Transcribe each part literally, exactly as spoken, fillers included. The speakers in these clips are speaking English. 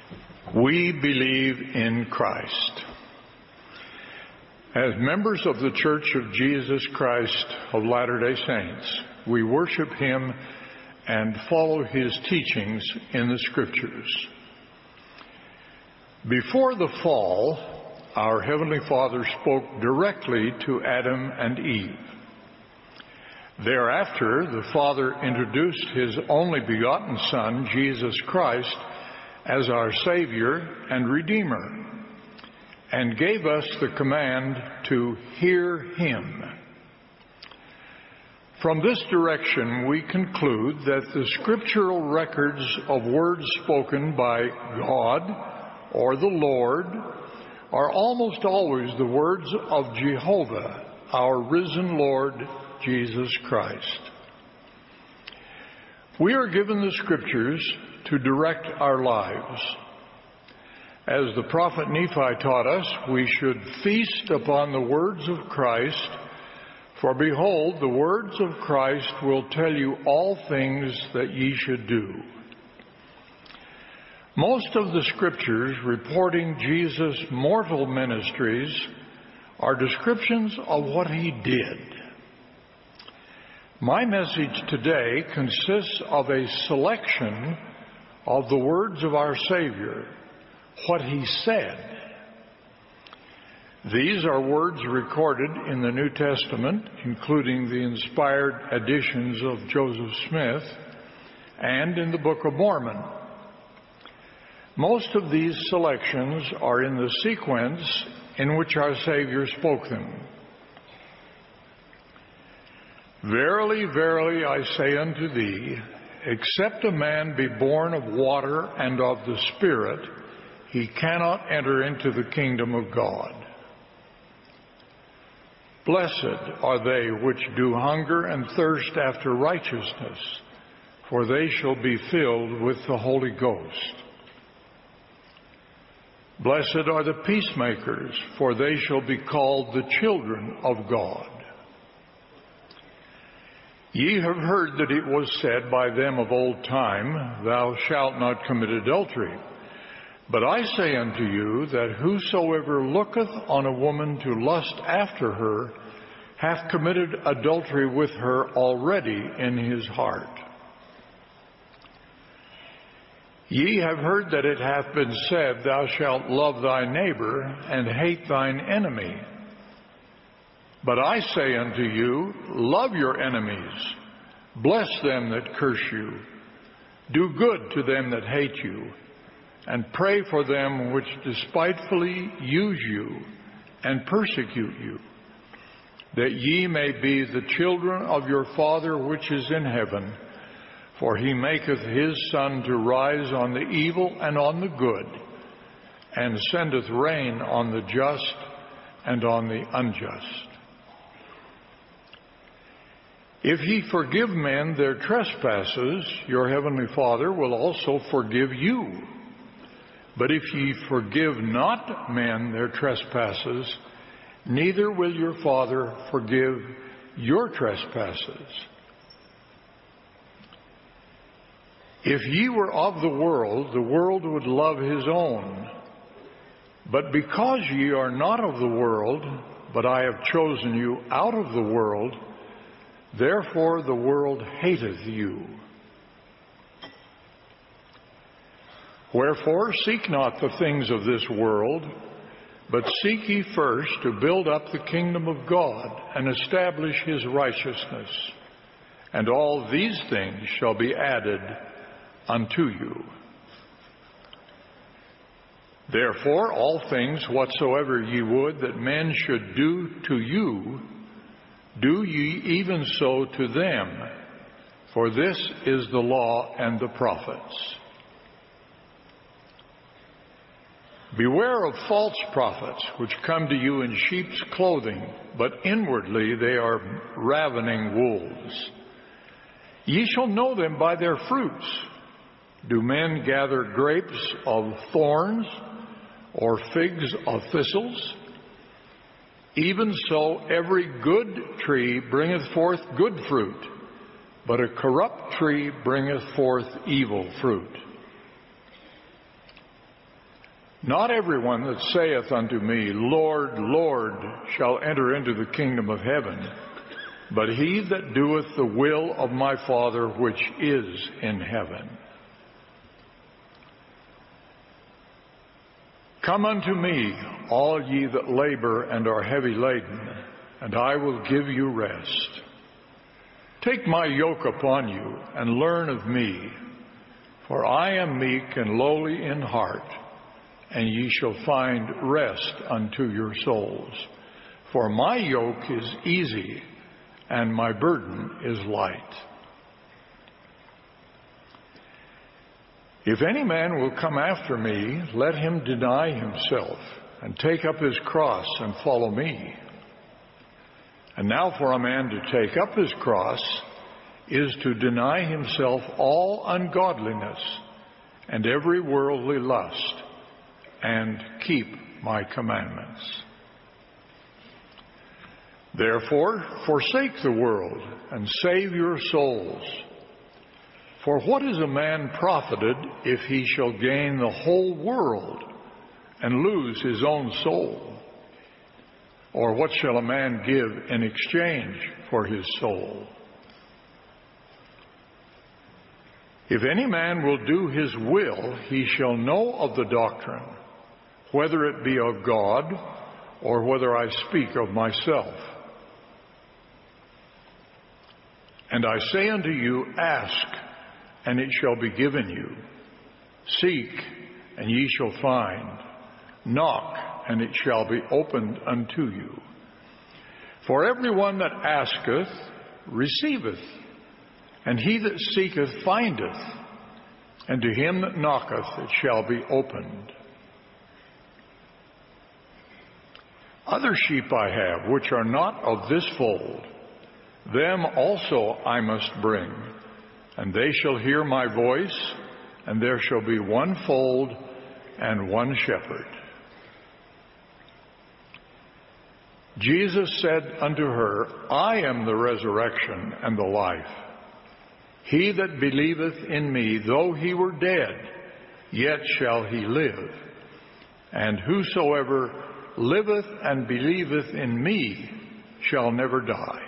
We believe in Christ. As members of the Church of Jesus Christ of Latter-day Saints, we worship Him and follow His teachings in the Scriptures. Before the fall, our Heavenly Father spoke directly to Adam and Eve. Thereafter, the Father introduced His only begotten Son, Jesus Christ, as our Savior and Redeemer, and gave us the command to hear Him. From this direction, we conclude that the scriptural records of words spoken by God or the Lord are almost always the words of Jehovah, our risen Lord Jesus Christ. We are given the Scriptures to direct our lives. As the prophet Nephi taught us, we should feast upon the words of Christ, for behold, the words of Christ will tell you all things that ye should do. Most of the Scriptures reporting Jesus' mortal ministries are descriptions of what He did. My message today consists of a selection of the words of our Savior, what He said. These are words recorded in the New Testament, including the inspired editions of Joseph Smith, and in the Book of Mormon. Most of these selections are in the sequence in which our Savior spoke them. Verily, verily, I say unto thee, except a man be born of water and of the Spirit, he cannot enter into the kingdom of God. Blessed are they which do hunger and thirst after righteousness, for they shall be filled with the Holy Ghost. Blessed are the peacemakers, for they shall be called the children of God. Ye have heard that it was said by them of old time, Thou shalt not commit adultery. But I say unto you that whosoever looketh on a woman to lust after her hath committed adultery with her already in his heart. Ye have heard that it hath been said, Thou shalt love thy neighbor and hate thine enemy. But I say unto you, love your enemies, bless them that curse you, do good to them that hate you, and pray for them which despitefully use you and persecute you, that ye may be the children of your Father which is in heaven. For He maketh His sun to rise on the evil and on the good, and sendeth rain on the just and on the unjust. If ye forgive men their trespasses, your heavenly Father will also forgive you. But if ye forgive not men their trespasses, neither will your Father forgive your trespasses. If ye were of the world, the world would love his own. But because ye are not of the world, but I have chosen you out of the world, therefore the world hateth you. Wherefore seek not the things of this world, but seek ye first to build up the kingdom of God and establish His righteousness, and all these things shall be added unto you. Therefore all things whatsoever ye would that men should do to you, do ye even so to them, for this is the law and the prophets. Beware of false prophets, which come to you in sheep's clothing, but inwardly they are ravening wolves. Ye shall know them by their fruits. Do men gather grapes of thorns, or figs of thistles? Even so every good tree bringeth forth good fruit, but a corrupt tree bringeth forth evil fruit. Not everyone that saith unto me, Lord, Lord, shall enter into the kingdom of heaven, but he that doeth the will of my Father which is in heaven. Come unto me, all ye that labor and are heavy laden, and I will give you rest. Take my yoke upon you, and learn of me, for I am meek and lowly in heart, and ye shall find rest unto your souls. For my yoke is easy, and my burden is light. If any man will come after me, let him deny himself, and take up his cross, and follow me. And now for a man to take up his cross is to deny himself all ungodliness and every worldly lust, and keep my commandments. Therefore, forsake the world, and save your souls. For what is a man profited if he shall gain the whole world and lose his own soul? Or what shall a man give in exchange for his soul? If any man will do his will, he shall know of the doctrine, whether it be of God or whether I speak of myself. And I say unto you, ask, and it shall be given you. Seek, and ye shall find. Knock, and it shall be opened unto you. For everyone that asketh receiveth, and he that seeketh findeth, and to him that knocketh it shall be opened. Other sheep I have, which are not of this fold, them also I must bring, and they shall hear my voice, and there shall be one fold and one shepherd. Jesus said unto her, I am the resurrection and the life. He that believeth in me, though he were dead, yet shall he live. And whosoever liveth and believeth in me shall never die.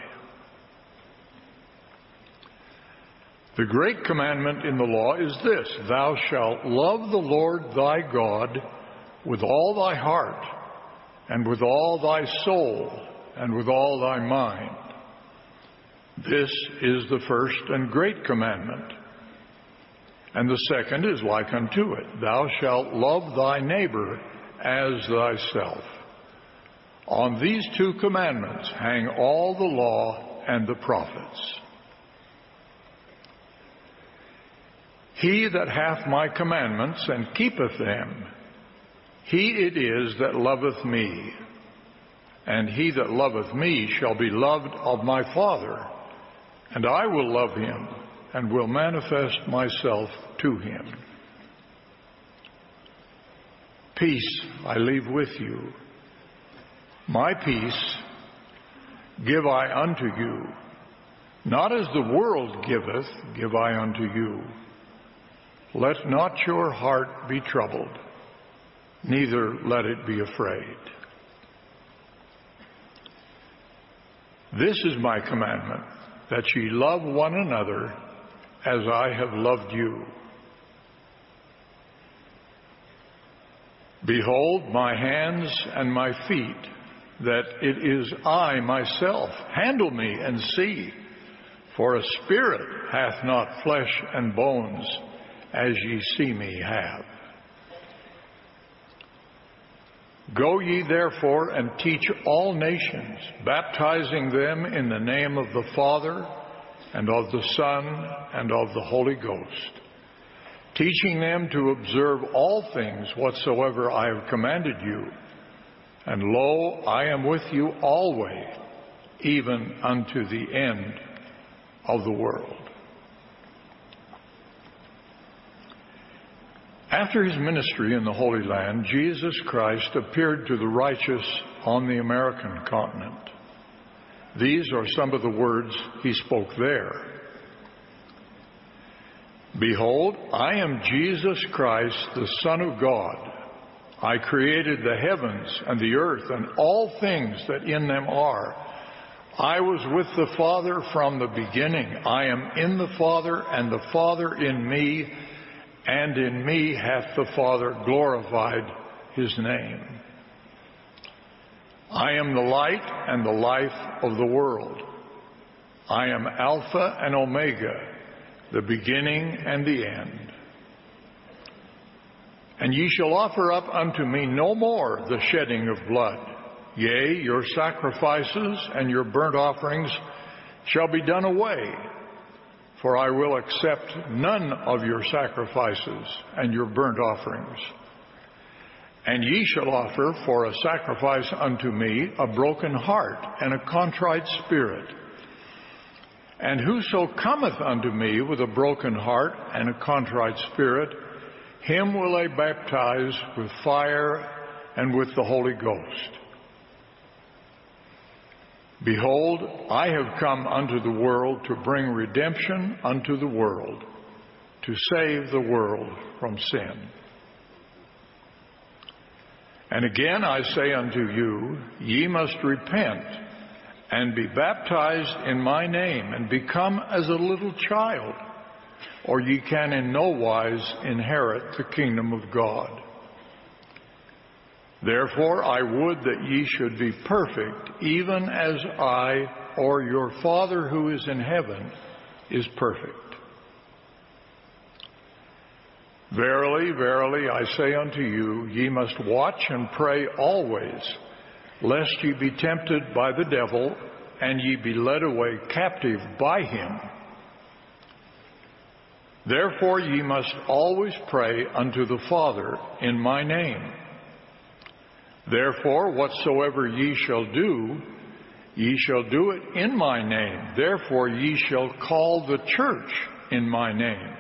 The great commandment in the law is this, thou shalt love the Lord thy God with all thy heart, and with all thy soul, and with all thy mind. This is the first and great commandment. And the second is like unto it, thou shalt love thy neighbor as thyself. On these two commandments hang all the law and the prophets. He that hath my commandments and keepeth them, he it is that loveth me. And he that loveth me shall be loved of my Father, and I will love him, and will manifest myself to him. Peace I leave with you. My peace give I unto you. Not as the world giveth, give I unto you. Let not your heart be troubled, neither let it be afraid. This is my commandment, that ye love one another as I have loved you. Behold my hands and my feet, that it is I myself. Handle me and see, for a spirit hath not flesh and bones, as ye see me have. Go ye therefore and teach all nations, baptizing them in the name of the Father, and of the Son, and of the Holy Ghost, teaching them to observe all things whatsoever I have commanded you. And lo, I am with you always, even unto the end of the world. After his ministry in the Holy Land, Jesus Christ appeared to the righteous on the American continent. These are some of the words he spoke there. Behold, I am Jesus Christ, the Son of God. I created the heavens and the earth and all things that in them are. I was with the Father from the beginning. I am in the Father, and the Father in me, and in me hath the Father glorified his name. I am the light and the life of the world. I am Alpha and Omega, the beginning and the end. And ye shall offer up unto me no more the shedding of blood. Yea, your sacrifices and your burnt offerings shall be done away, for I will accept none of your sacrifices and your burnt offerings. And ye shall offer for a sacrifice unto me a broken heart and a contrite spirit. And whoso cometh unto me with a broken heart and a contrite spirit, him will I baptize with fire and with the Holy Ghost. Behold, I have come unto the world to bring redemption unto the world, to save the world from sin. And again I say unto you, ye must repent and be baptized in my name, and become as a little child, or ye can in no wise inherit the kingdom of God. Therefore I would that ye should be perfect, even as I, or your Father who is in heaven, is perfect. Verily, verily, I say unto you, ye must watch and pray always, lest ye be tempted by the devil, and ye be led away captive by him. Therefore ye must always pray unto the Father in my name. Therefore whatsoever ye shall do, ye shall do it in my name. Therefore ye shall call the church in my name.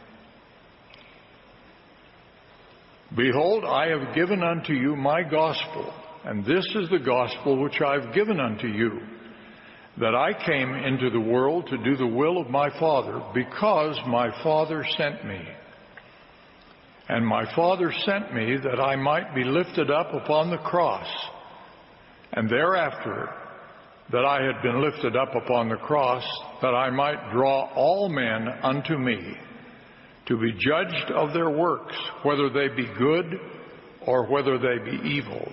Behold, I have given unto you my gospel, and this is the gospel which I have given unto you, that I came into the world to do the will of my Father, because my Father sent me. And my Father sent me that I might be lifted up upon the cross, and thereafter that I had been lifted up upon the cross, that I might draw all men unto me, to be judged of their works, whether they be good or whether they be evil.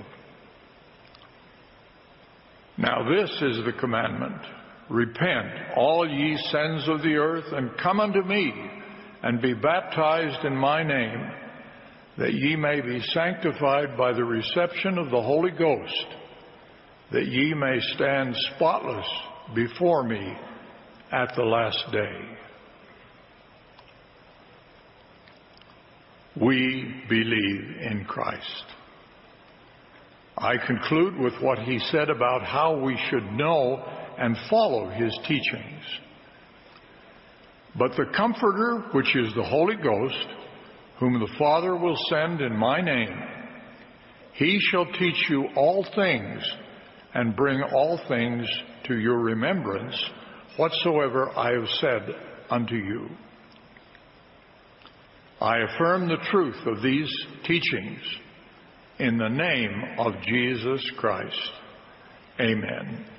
Now this is the commandment: repent, all ye sins of the earth, and come unto me, and be baptized in my name, that ye may be sanctified by the reception of the Holy Ghost, that ye may stand spotless before me at the last day. We believe in Christ. I conclude with what he said about how we should know and follow his teachings. But the Comforter, which is the Holy Ghost, whom the Father will send in my name, he shall teach you all things, and bring all things to your remembrance, whatsoever I have said unto you. I affirm the truth of these teachings in the name of Jesus Christ. Amen.